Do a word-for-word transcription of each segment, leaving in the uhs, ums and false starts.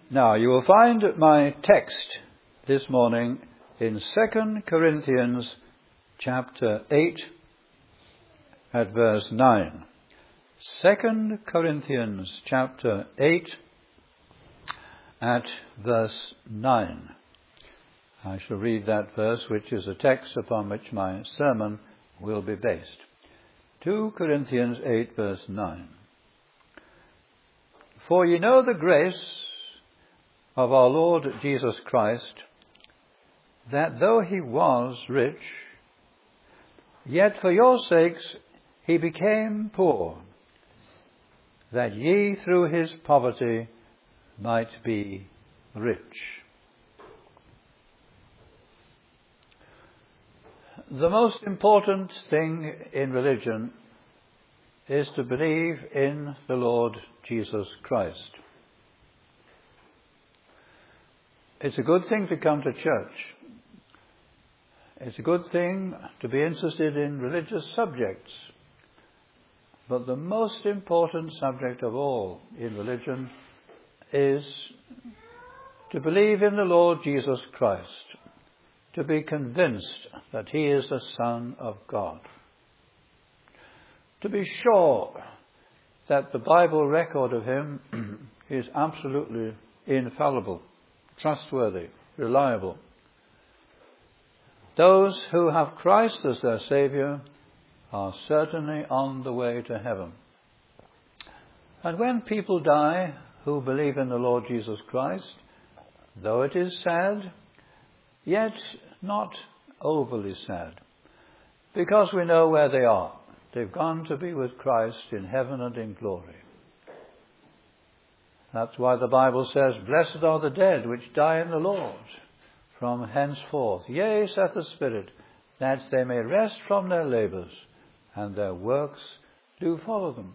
Now, you will find my text this morning in Second Corinthians chapter eight at verse nine. Second Corinthians chapter eight at verse nine. I shall read that verse, which is the text upon which my sermon will be based. Second Corinthians eight verse nine. For ye know the grace of our Lord Jesus Christ, that though he was rich, yet for your sakes he became poor, that ye through his poverty might be rich. The most important thing in religion is to believe in the Lord Jesus Christ. It's a good thing to come to church. It's a good thing to be interested in religious subjects. But the most important subject of all in religion is to believe in the Lord Jesus Christ, to be convinced that he is the Son of God, to be sure that the Bible record of him is absolutely infallible, trustworthy, reliable. Those who have Christ as their Saviour are certainly on the way to heaven. And when people die who believe in the Lord Jesus Christ, though it is sad, yet not overly sad, because we know where they are. They've gone to be with Christ in heaven and in glory. That's why the Bible says, blessed are the dead which die in the Lord from henceforth. Yea, saith the Spirit, that they may rest from their labours, and their works do follow them.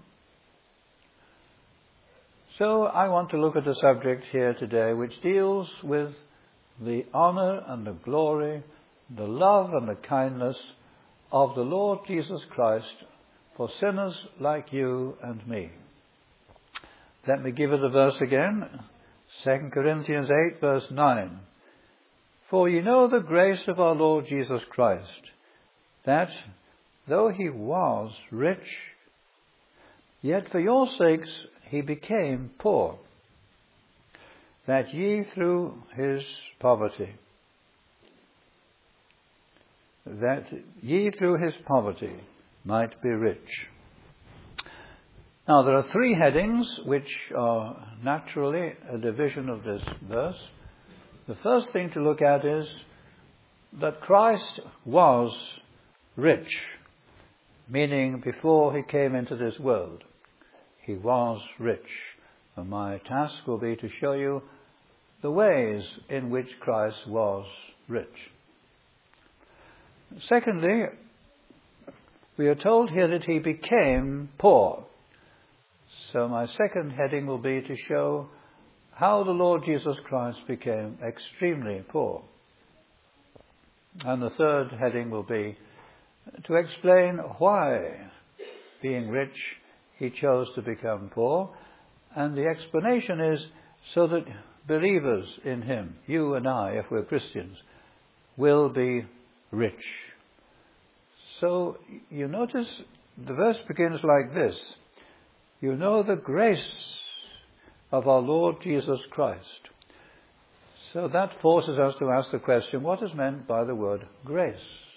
So I want to look at a subject here today which deals with the honour and the glory, the love and the kindness of the Lord Jesus Christ for sinners like you and me. Let me give you the verse again. Second Corinthians eight verse nine. For ye know the grace of our Lord Jesus Christ, that though he was rich, yet for your sakes he became poor, that ye through his poverty, that ye through his poverty might be rich. Now, there are three headings which are naturally a division of this verse. The first thing to look at is that Christ was rich, meaning before he came into this world, he was rich. And my task will be to show you the ways in which Christ was rich. Secondly, we are told here that he became poor. So my second heading will be to show how the Lord Jesus Christ became extremely poor. And the third heading will be to explain why, being rich, he chose to become poor. And the explanation is so that believers in him, you and I, if we're Christians, will be rich. So you notice the verse begins like this. You know the grace of our Lord Jesus Christ. So that forces us to ask the question, what is meant by the word grace?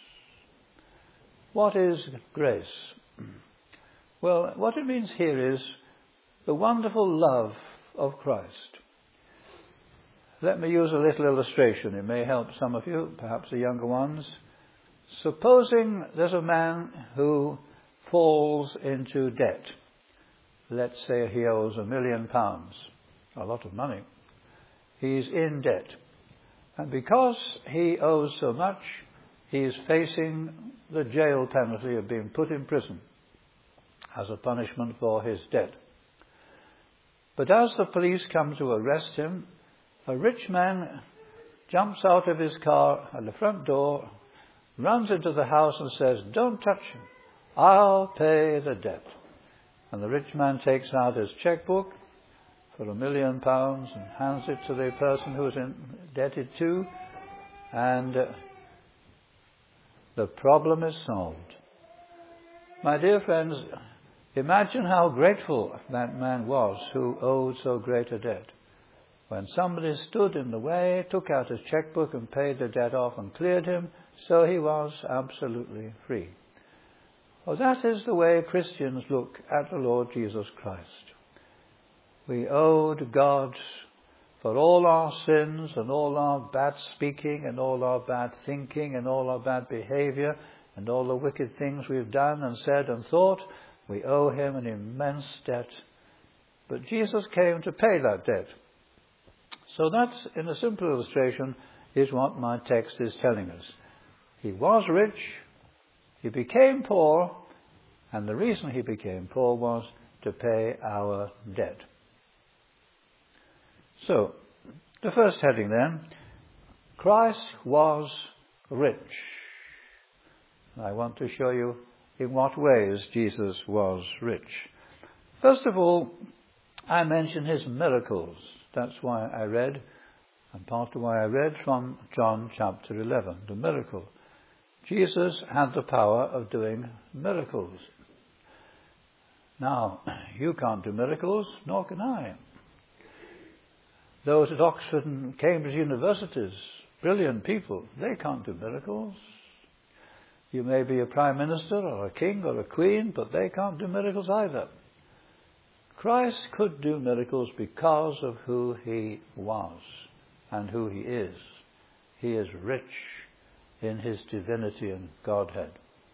What is grace? Well, what it means here is the wonderful love of Christ. Let me use a little illustration. It may help some of you, perhaps the younger ones. Supposing there's a man who falls into debt. Let's say he owes a million pounds, a lot of money. He's in debt. And because he owes so much, he is facing the jail penalty of being put in prison as a punishment for his debt. But as the police come to arrest him, a rich man jumps out of his car at the front door, runs into the house and says, don't touch him, I'll pay the debt. And the rich man takes out his checkbook for a million pounds and hands it to the person who is indebted to, and uh, the problem is solved. My dear friends, imagine how grateful that man was who owed so great a debt. When somebody stood in the way, took out his checkbook and paid the debt off and cleared him, so he was absolutely free. Well, that is the way Christians look at the Lord Jesus Christ. We owed God for all our sins and all our bad speaking and all our bad thinking and all our bad behavior and all the wicked things we've done and said and thought. We owe him an immense debt. But Jesus came to pay that debt. So that, in a simple illustration, is what my text is telling us. He was rich, he became poor, and the reason he became poor was to pay our debt. So, the first heading then, Christ was rich. I want to show you in what ways Jesus was rich. First of all, I mention his miracles. That's why I read, and part of why I read from John chapter eleven, the miracle. Jesus had the power of doing miracles. Now, you can't do miracles, nor can I. Those at Oxford and Cambridge universities, brilliant people, they can't do miracles. You may be a prime minister or a king or a queen, but they can't do miracles either. Christ could do miracles because of who he was and who he is. He is rich in his divinity and Godhead.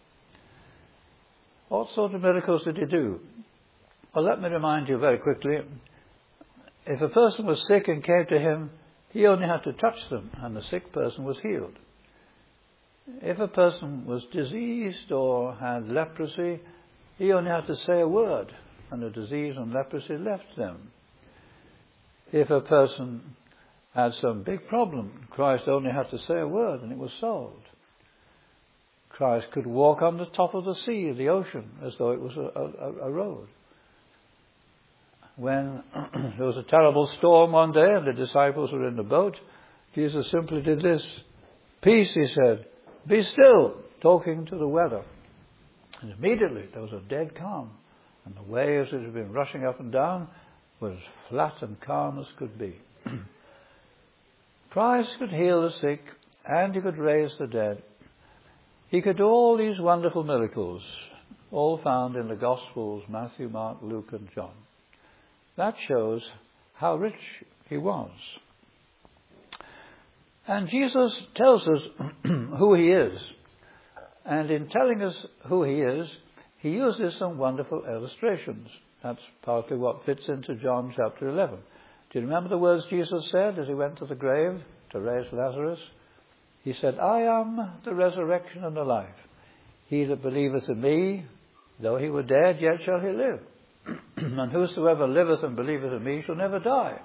What sort of miracles did he do? Well, let me remind you very quickly. If a person was sick and came to him, he only had to touch them and the sick person was healed. If a person was diseased or had leprosy, he only had to say a word and the disease and leprosy left them. If a person had some big problem, Christ only had to say a word and it was solved. Christ could walk on the top of the sea, the ocean, as though it was a, a, a road. When there was a terrible storm one day and the disciples were in the boat, Jesus simply did this. Peace, he said, be still, talking to the weather. And immediately there was a dead calm. And the waves that had been rushing up and down were as flat and calm as could be. Christ could heal the sick and he could raise the dead. He could do all these wonderful miracles, all found in the Gospels, Matthew, Mark, Luke and John. That shows how rich he was. And Jesus tells us who he is. And in telling us who he is, he uses some wonderful illustrations. That's partly what fits into John chapter eleven. Do you remember the words Jesus said as he went to the grave to raise Lazarus? He said, I am the resurrection and the life. He that believeth in me, though he were dead, yet shall he live. And whosoever liveth and believeth in me shall never die.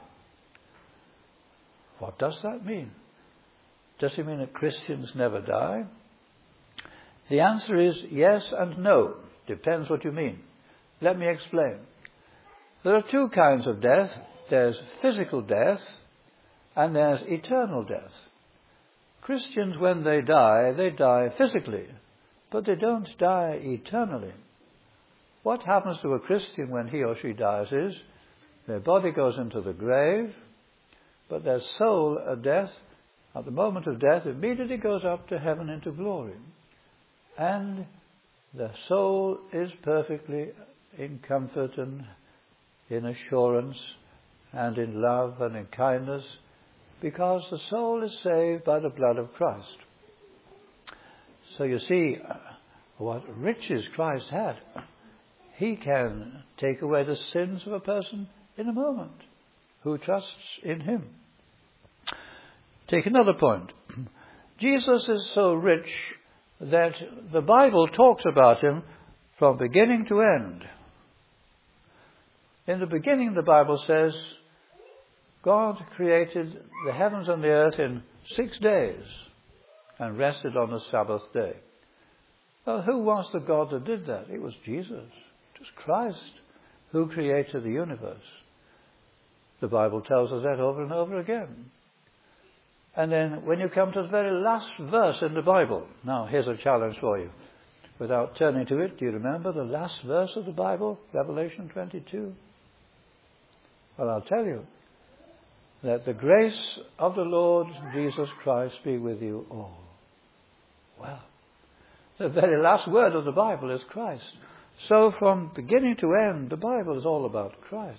What does that mean? Does it mean that Christians never die? The answer is yes and no. Depends what you mean. Let me explain. There are two kinds of death. There's physical death and there's eternal death. Christians, when they die, they die physically, but they don't die eternally. What happens to a Christian when he or she dies is their body goes into the grave, but their soul at death, at the moment of death, immediately goes up to heaven into glory. And the soul is perfectly in comfort and in assurance and in love and in kindness, because the soul is saved by the blood of Christ. So you see what riches Christ had. He can take away the sins of a person in a moment who trusts in him. Take another point. Jesus is so rich that the Bible talks about him from beginning to end. In the beginning, the Bible says, God created the heavens and the earth in six days and rested on the Sabbath day. Well, who was the God that did that? It was Jesus. It was Christ who created the universe. The Bible tells us that over and over again. And then when you come to the very last verse in the Bible, now here's a challenge for you. Without turning to it, do you remember the last verse of the Bible, Revelation twenty-two? Well, I'll tell you. That the grace of the Lord Jesus Christ be with you all. Well, the very last word of the Bible is Christ. So from beginning to end, the Bible is all about Christ.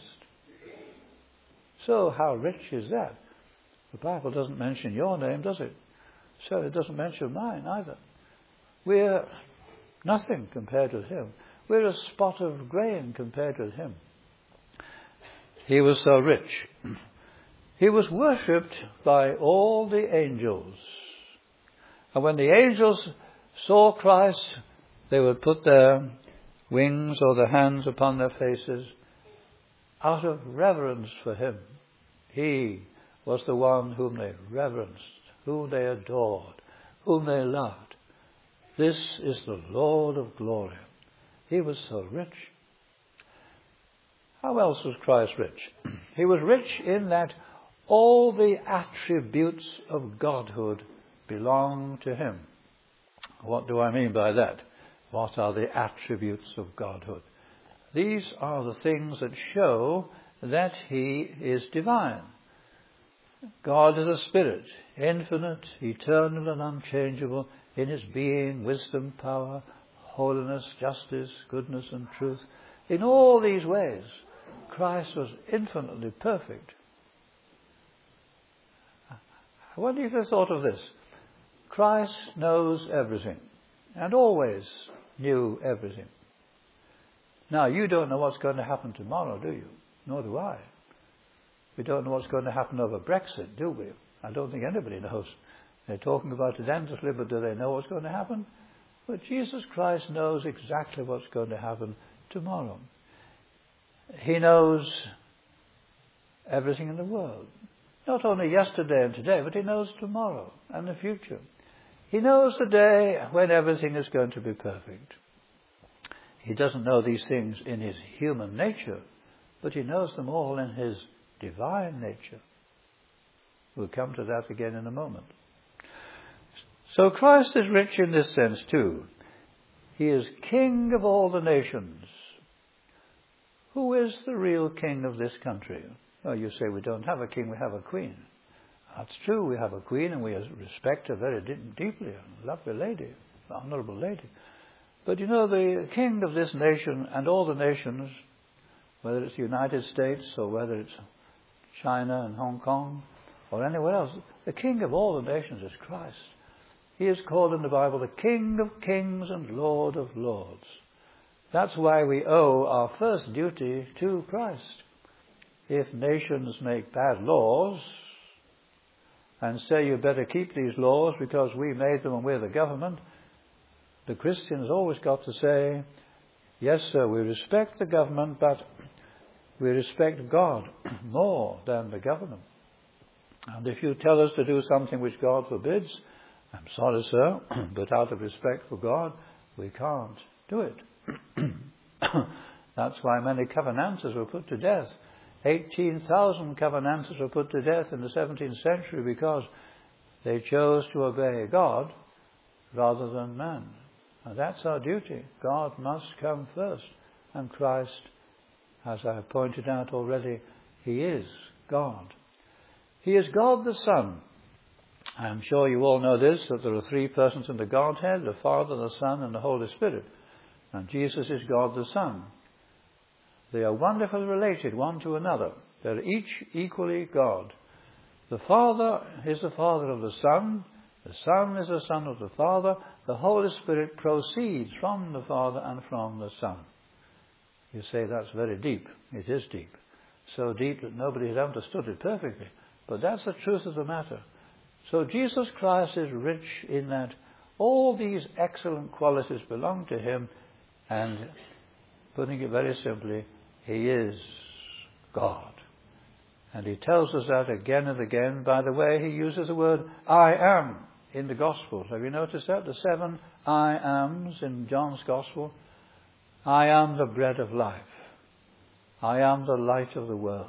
So how rich is that? The Bible doesn't mention your name, does it? So it doesn't mention mine either. We're nothing compared with him. We're a spot of grain compared with him. He was so rich. He was worshipped by all the angels. And when the angels saw Christ, they would put their wings or their hands upon their faces out of reverence for him. He was the one whom they reverenced, whom they adored, whom they loved. This is the Lord of glory. He was so rich. How else was Christ rich? He was rich in that all the attributes of Godhood belong to him. What do I mean by that? What are the attributes of Godhood? These are the things that show that he is divine. God is a spirit, infinite, eternal and unchangeable in his being, wisdom, power, holiness, justice, goodness and truth. In all these ways, Christ was infinitely perfect. I wonder if you thought of this. Christ knows everything and always knew everything. Now, you don't know what's going to happen tomorrow, do you? Nor do I. We don't know what's going to happen over Brexit, do we? I don't think anybody knows. They're talking about it endlessly, but do they know what's going to happen? But Jesus Christ knows exactly what's going to happen tomorrow. He knows everything in the world. Not only yesterday and today, but he knows tomorrow and the future. He knows the day when everything is going to be perfect. He doesn't know these things in his human nature, but he knows them all in his divine nature. We'll come to that again in a moment. So Christ is rich in this sense too. He is king of all the nations. Who is the real king of this country? Well, you say we don't have a king, we have a queen. That's true, we have a queen and we respect her very deeply. A lovely lady, an honourable lady. But you know, the king of this nation and all the nations, whether it's the United States or whether it's China and Hong Kong or anywhere else, the king of all the nations is Christ. He is called in the Bible the King of Kings and Lord of Lords. That's why we owe our first duty to Christ. If nations make bad laws and say you better keep these laws because we made them and we're the government, the Christian's always got to say, yes, sir, we respect the government, but we respect God more than the government. And if you tell us to do something which God forbids, I'm sorry, sir, but out of respect for God, we can't do it. That's why many Covenanters were put to death. eighteen thousand Covenanters were put to death in the seventeenth century because they chose to obey God rather than man. And that's our duty. God must come first. And Christ, as I have pointed out already, he is God. He is God the Son. I'm sure you all know this, that there are three persons in the Godhead, the Father, the Son, and the Holy Spirit. And Jesus is God the Son. They are wonderfully related one to another. They're each equally God. The Father is the Father of the Son. The Son is the Son of the Father. The Holy Spirit proceeds from the Father and from the Son. You say that's very deep. It is deep. So deep that nobody has understood it perfectly. But that's the truth of the matter. So Jesus Christ is rich in that all these excellent qualities belong to him, and putting it very simply, he is God. And he tells us that again and again. By the way, he uses the word I am in the Gospels. Have you noticed that? The seven I ams in John's Gospel. I am the bread of life. I am the light of the world.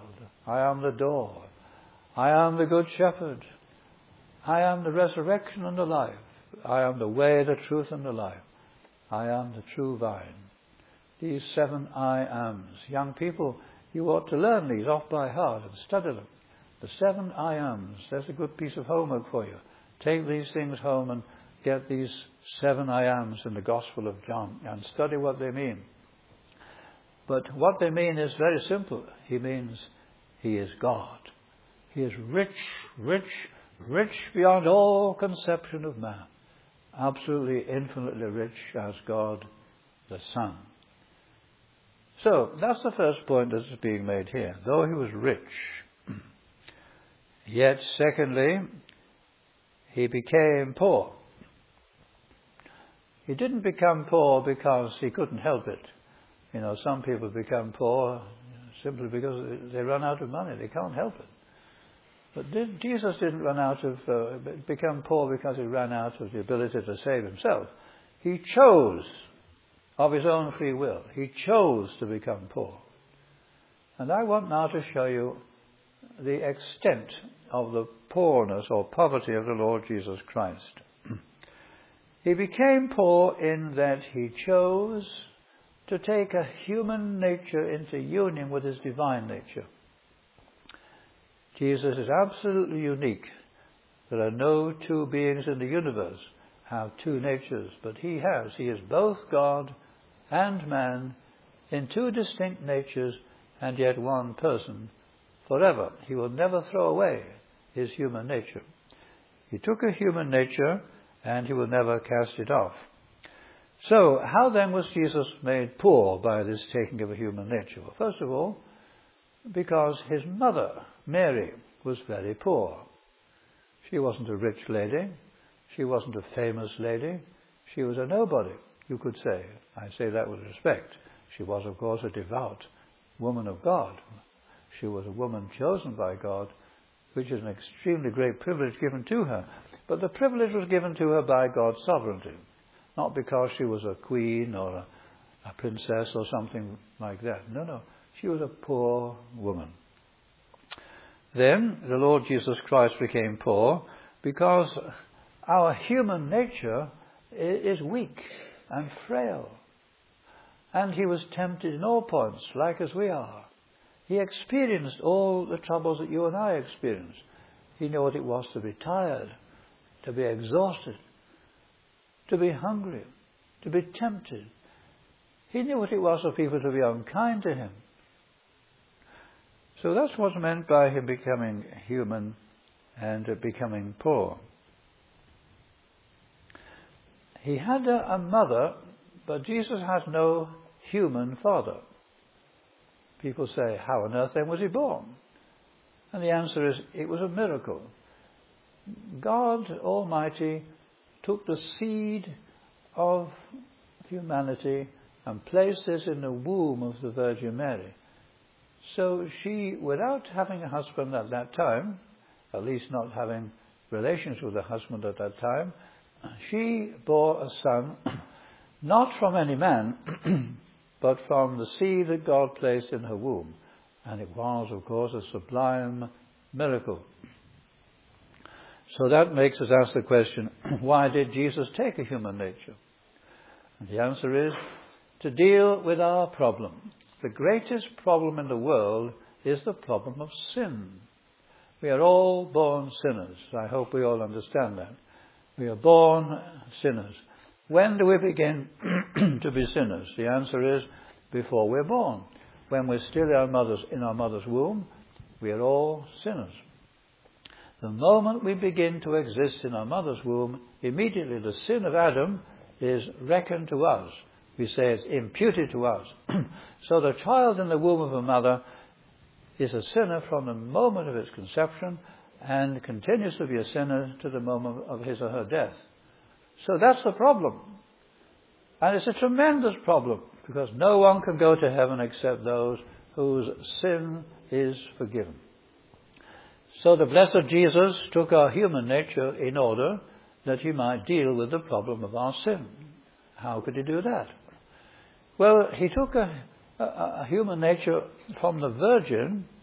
I am the door. I am the good shepherd. I am the resurrection and the life. I am the way, the truth, and the life. I am the true vine. These seven I ams. Young people, you ought to learn these off by heart and study them. The seven I ams. That's a good piece of homework for you. Take these things home and get these seven I ams in the Gospel of John and study what they mean. But what they mean is very simple. He means He is God. He is rich, rich, rich beyond all conception of man. Absolutely, infinitely rich as God the Son. So, that's the first point that is being made here. Though He was rich, yet secondly, He became poor. He didn't become poor because He couldn't help it. You know, some people become poor simply because they run out of money. They can't help it. But did, Jesus didn't run out of, uh, become poor because He ran out of the ability to save Himself. He chose of His own free will. He chose to become poor. And I want now to show you the extent of the poorness or poverty of the Lord Jesus Christ. He became poor in that He chose to take a human nature into union with His divine nature. Jesus is absolutely unique. There are no two beings in the universe have two natures, but He has. He is both God and man in two distinct natures and yet one person forever. He will never throw away His human nature. He took a human nature and He will never cast it off. So, how then was Jesus made poor by this taking of a human nature? Well, first of all, because His mother, Mary, was very poor. She wasn't a rich lady. She wasn't a famous lady. She was a nobody, you could say. I say that with respect. She was, of course, a devout woman of God. She was a woman chosen by God, which is an extremely great privilege given to her. But the privilege was given to her by God's sovereignty, not because she was a queen or a, a princess or something like that. No, no. She was a poor woman. Then the Lord Jesus Christ became poor because our human nature is weak and frail. And He was tempted in all points, like as we are. He experienced all the troubles that you and I experience. He knew what it was to be tired, to be exhausted, to be hungry, to be tempted. He knew what it was for people to be unkind to Him. So that's what's meant by Him becoming human and becoming poor. He had a, a mother, but Jesus has no human father. People say, how on earth then was He born? And the answer is, it was a miracle. God Almighty took the seed of humanity and placed this in the womb of the Virgin Mary. So she, without having a husband at that time, at least not having relations with a husband at that time, she bore a son, not from any man, but from the seed that God placed in her womb. And it was, of course, a sublime miracle. So that makes us ask the question, why did Jesus take a human nature? And the answer is, to deal with our problem. The greatest problem in the world is the problem of sin. We are all born sinners. I hope we all understand that. We are born sinners. When do we begin to be sinners? The answer is, before we're born. When we're still in our mother's, in our mother's womb, we are all sinners. The moment we begin to exist in our mother's womb, immediately the sin of Adam is reckoned to us. We say it's imputed to us. So the child in the womb of a mother is a sinner from the moment of its conception and continues to be a sinner to the moment of his or her death. So that's the problem. And it's a tremendous problem because no one can go to heaven except those whose sin is forgiven. So the blessed Jesus took our human nature in order that He might deal with the problem of our sin. How could He do that? Well, He took a, a, a human nature from the Virgin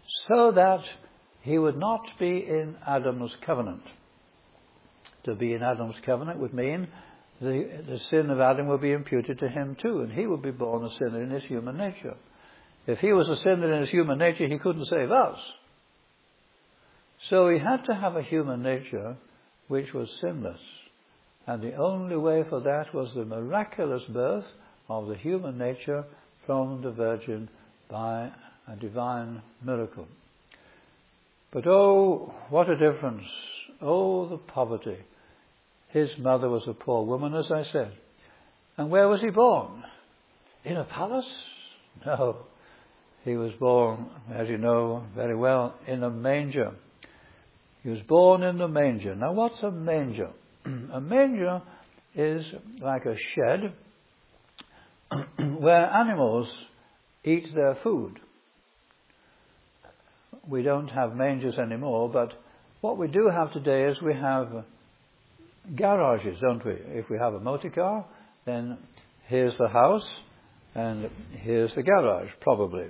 so that he would not be in Adam's covenant. To be in Adam's covenant would mean the, the sin of Adam would be imputed to him too, and he would be born a sinner in his human nature. If he was a sinner in his human nature, he couldn't save us. So he had to have a human nature which was sinless. And the only way for that was the miraculous birth of the human nature from the Virgin by a divine miracle. But oh, what a difference. Oh, the poverty. His mother was a poor woman, as I said. And where was he born? In a palace? No. He was born, as you know very well, in a manger. He was born in the manger. Now, what's a manger? A manger is like a shed where animals eat their food. We don't have mangers anymore, but what we do have today is we have garages, don't we? If we have a motor car, then here's the house and here's the garage, probably.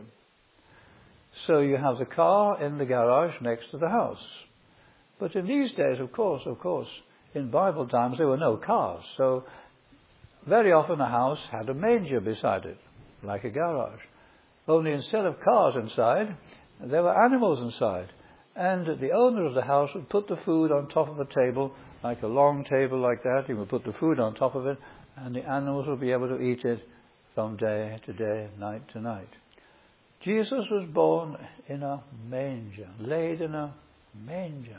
So you have the car in the garage next to the house. But in these days, of course, of course, in Bible times there were no cars. So very often a house had a manger beside it, like a garage. Only instead of cars inside, there were animals inside. And the owner of the house would put the food on top of a table, like a long table like that. He would put the food on top of it, and the animals would be able to eat it from day to day, night to night. Jesus was born in a manger, laid in a manger.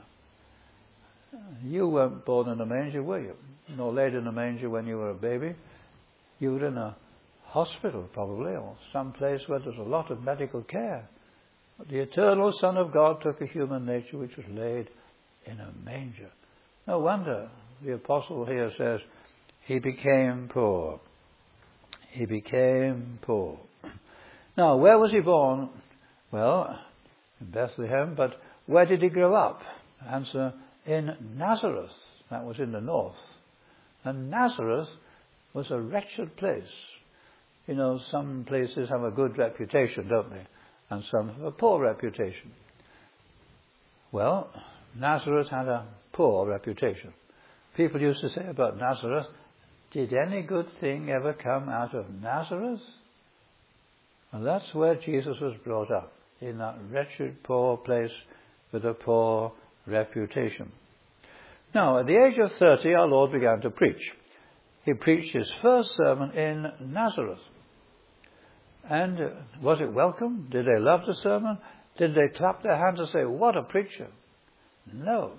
You weren't born in a manger, were you? Nor laid in a manger when you were a baby. You were in a hospital, probably, or some place where there's a lot of medical care. But the eternal Son of God took a human nature which was laid in a manger. No wonder the apostle here says, he became poor. He became poor. Now, where was he born? Well, in Bethlehem, but where did he grow up? Answer, in Nazareth. That was in the north. And Nazareth was a wretched place. You know, some places have a good reputation, don't they? And some have a poor reputation. Well, Nazareth had a poor reputation. People used to say about Nazareth, did any good thing ever come out of Nazareth? And that's where Jesus was brought up, in that wretched, poor place with a poor reputation. Now, at the age of thirty, our Lord began to preach. He preached his first sermon in Nazareth. And uh, was it welcome? Did they love the sermon? Did they clap their hands and say, what a preacher? No.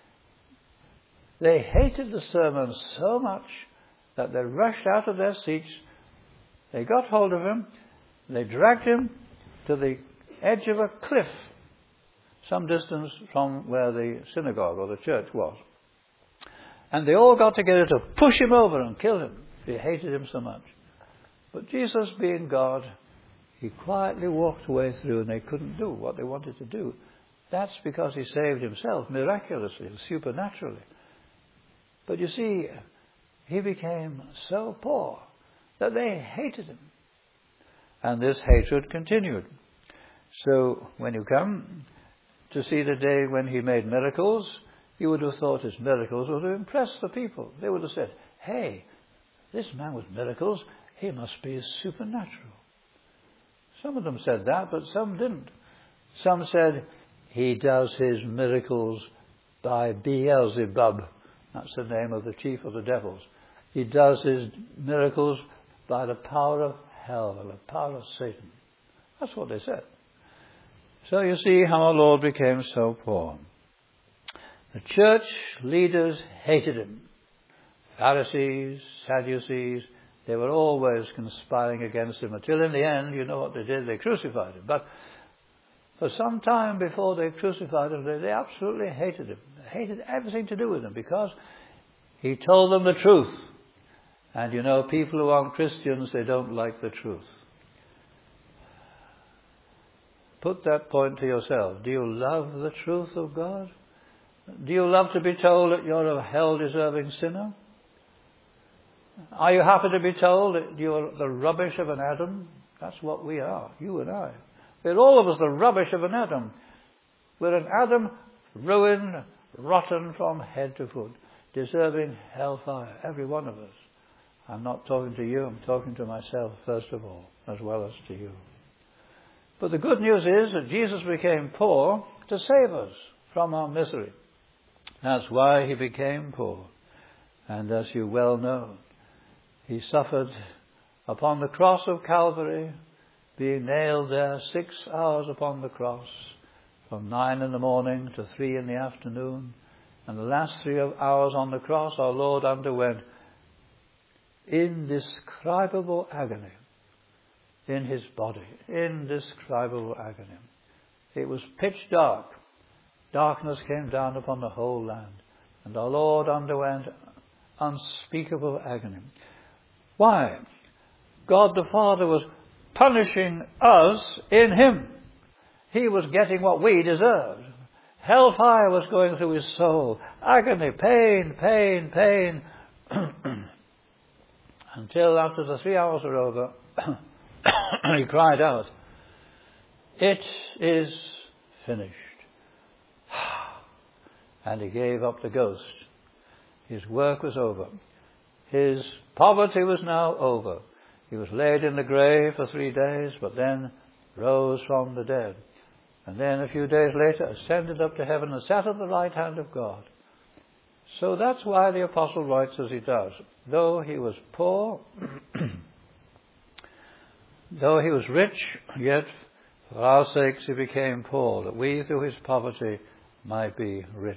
They hated the sermon so much that they rushed out of their seats. They got hold of him. They dragged him to the edge of a cliff, some distance from where the synagogue or the church was. And they all got together to push him over and kill him. They hated him so much. But Jesus, being God, he quietly walked away through, and they couldn't do what they wanted to do. That's because he saved himself miraculously, supernaturally. But you see, he became so poor that they hated him. And this hatred continued. So when you come to see the day when he made miracles, you would have thought his miracles would have impressed the people. They would have said, hey, this man with miracles, he must be supernatural. Some of them said that, but some didn't. Some said, he does his miracles by Beelzebub. That's the name of the chief of the devils. He does his miracles by the power of hell, the power of Satan. That's what they said. So you see how our Lord became so poor. The church leaders hated him. Pharisees, Sadducees, they were always conspiring against him until in the end, you know what they did? They crucified him. But for some time before they crucified him, they, they absolutely hated him. They hated everything to do with him because he told them the truth. And you know, people who aren't Christians, they don't like the truth. Put that point to yourself. Do you love the truth of God? Do you love to be told that you're a hell-deserving sinner? Are you happy to be told that you're the rubbish of an Adam? That's what we are, you and I. We're all of us the rubbish of an Adam. We're an Adam ruined, rotten from head to foot, deserving hellfire, every one of us. I'm not talking to you, I'm talking to myself first of all, as well as to you. But the good news is that Jesus became poor to save us from our misery. That's why he became poor. And as you well know, he suffered upon the cross of Calvary, being nailed there six hours upon the cross, from nine in the morning to three in the afternoon. And the last three hours on the cross, our Lord underwent indescribable agony in his body. Indescribable agony. It was pitch dark. Darkness came down upon the whole land. And our Lord underwent unspeakable agony. Why? God the Father was punishing us in him. He was getting what we deserved. Hellfire was going through his soul. Agony, pain, pain, pain. Until after the three hours were over, he cried out, "It is finished." And he gave up the ghost. His work was over. His poverty was now over. He was laid in the grave for three days, but then rose from the dead. And then a few days later ascended up to heaven and sat at the right hand of God. So that's why the apostle writes as he does. Though he was poor, though he was rich, yet for our sakes he became poor, that we through his poverty might be rich.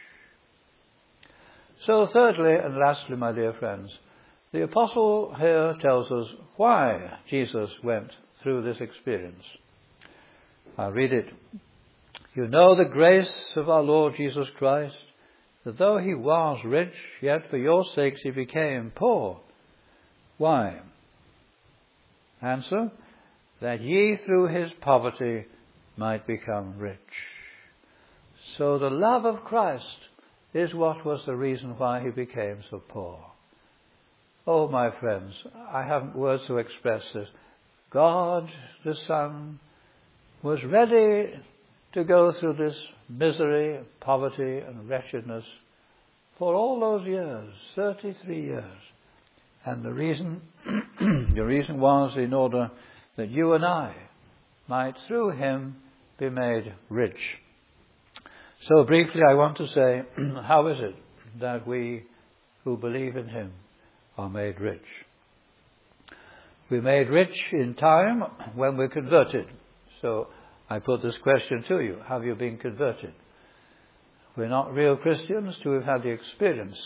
So thirdly and lastly, my dear friends, the apostle here tells us why Jesus went through this experience. I'll read it. "You know the grace of our Lord Jesus Christ, that though he was rich, yet for your sakes he became poor." Why? Answer, that ye through his poverty might become rich. So the love of Christ is what was the reason why he became so poor. Oh, my friends, I haven't words to express this. God, the Son, was ready to go through this misery, poverty and wretchedness for all those years, thirty-three years. And the reason, the reason was in order that you and I might through him be made rich. So briefly I want to say, how is it that we who believe in him are made rich? We're made rich in time when we're converted. So I put this question to you. Have you been converted? We're not real Christians till we've had the experience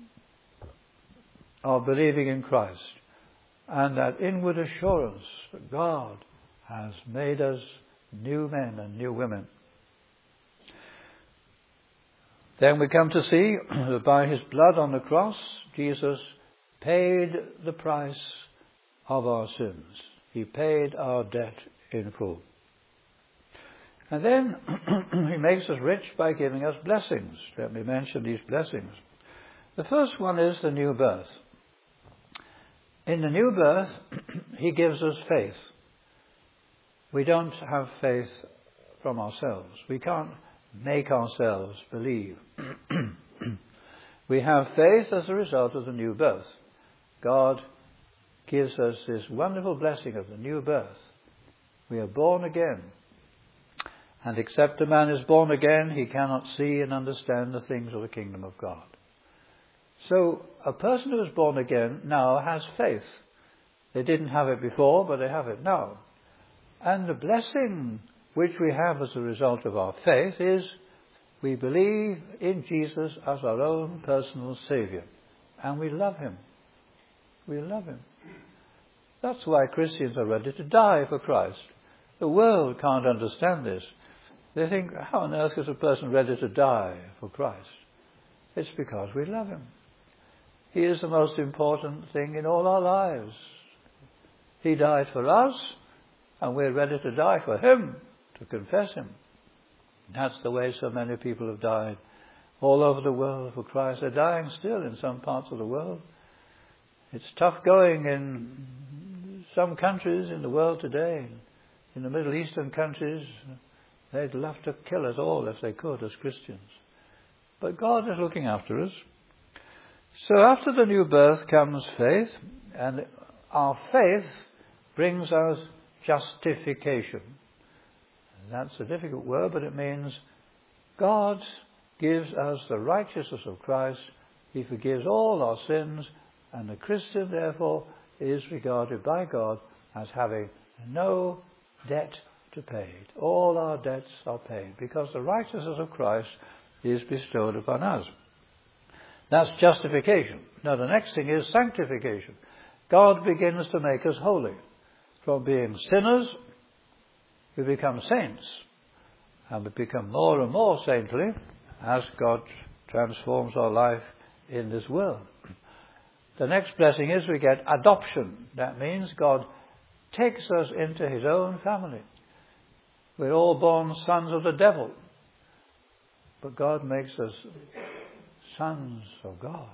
of believing in Christ and that inward assurance that God has made us new men and new women. Then we come to see that by his blood on the cross, Jesus paid the price of our sins. He paid our debt in full. And then he makes us rich by giving us blessings. Let me mention these blessings. The first one is the new birth. In the new birth, he gives us faith. We don't have faith from ourselves. We can't make ourselves believe. We have faith as a result of the new birth. God gives us this wonderful blessing of the new birth. We are born again. And except a man is born again, he cannot see and understand the things of the kingdom of God. So a person who is born again now has faith. They didn't have it before, but they have it now. And the blessing which we have as a result of our faith is we believe in Jesus as our own personal Saviour. And we love him. We love him. That's why Christians are ready to die for Christ. The world can't understand this. They think, how on earth is a person ready to die for Christ? It's because we love him. He is the most important thing in all our lives. He died for us, and we're ready to die for him, to confess him. That's the way so many people have died all over the world for Christ. They're dying still in some parts of the world. It's tough going in some countries in the world today. in the Middle Eastern countries, they'd love to kill us all if they could as Christians. But God is looking after us. So after the new birth comes faith, and our faith brings us justification. And that's a difficult word, but it means God gives us the righteousness of Christ. He forgives all our sins, and the Christian, therefore, is regarded by God as having no debt to pay. All our debts are paid because the righteousness of Christ is bestowed upon us. That's justification. Now the next thing is sanctification. God begins to make us holy. From being sinners, we become saints. And we become more and more saintly as God transforms our life in this world. The next blessing is we get adoption. That means God takes us into his own family. We're all born sons of the devil. But God makes us sons of God.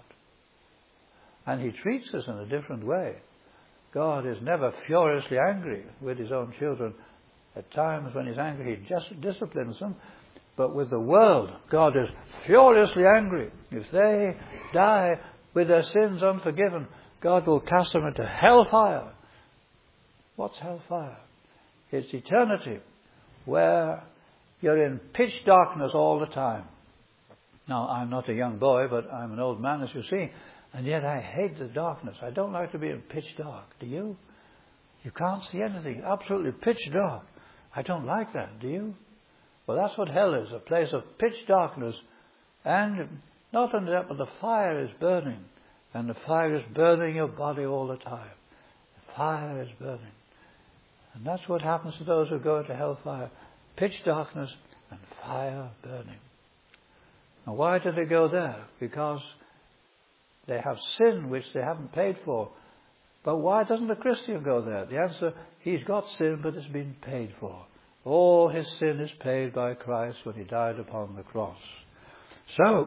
And he treats us in a different way. God is never furiously angry with his own children. At times when he's angry, he just disciplines them. But with the world, God is furiously angry. If they die with their sins unforgiven, God will cast them into hellfire. What's hellfire? It's eternity, where you're in pitch darkness all the time. Now, I'm not a young boy, but I'm an old man, as you see, and yet I hate the darkness. I don't like to be in pitch dark. Do you? You can't see anything. Absolutely pitch dark. I don't like that. Do you? Well, that's what hell is, a place of pitch darkness. And not only that, but the fire is burning. And the fire is burning your body all the time. The fire is burning. And that's what happens to those who go into hellfire. Pitch darkness and fire burning. Now, why do they go there? Because they have sin which they haven't paid for. But why doesn't a Christian go there? The answer, he's got sin, but it's been paid for. All his sin is paid by Christ when he died upon the cross. So,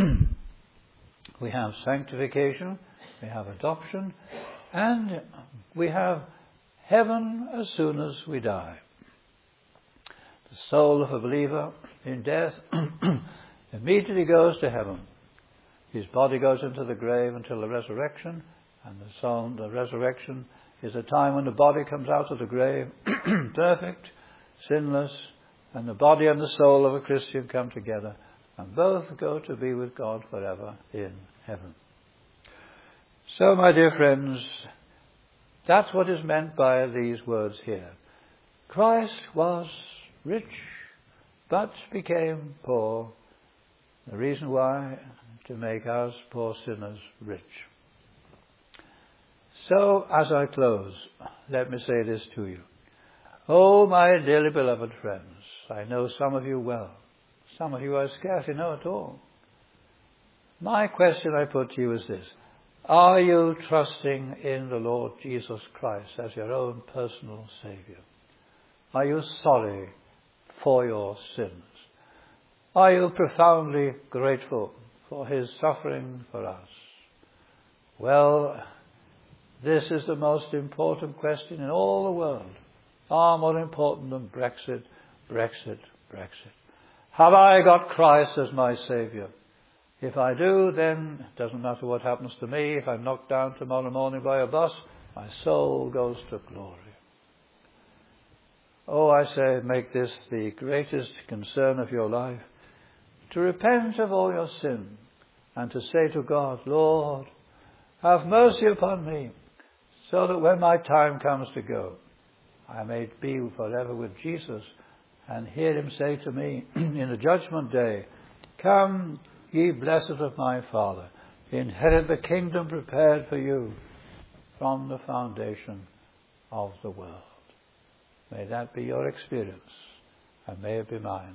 we have sanctification, we have adoption, and we have heaven as soon as we die. The soul of a believer in death immediately goes to heaven. His body goes into the grave until the resurrection, and the soul, the resurrection is a time when the body comes out of the grave perfect, sinless, and the body and the soul of a Christian come together, and both go to be with God forever in heaven. So, my dear friends, that's what is meant by these words here. Christ was rich, but became poor. The reason why? To make us poor sinners rich. So, as I close, let me say this to you. Oh, my dearly beloved friends, I know some of you well. Some of you I scarcely know at all. My question I put to you is this. Are you trusting in the Lord Jesus Christ as your own personal Saviour? Are you sorry for your sins? Are you profoundly grateful for his suffering for us? Well, this is the most important question in all the world. Far more important than Brexit, Brexit, Brexit. Have I got Christ as my Saviour? If I do, then it doesn't matter what happens to me. If I'm knocked down tomorrow morning by a bus, my soul goes to glory. Oh, I say, make this the greatest concern of your life, to repent of all your sin and to say to God, Lord, have mercy upon me, so that when my time comes to go, I may be forever with Jesus and hear him say to me in the judgment day, come, ye blessed of my Father, inherit the kingdom prepared for you from the foundation of the world. May that be your experience, and may it be mine.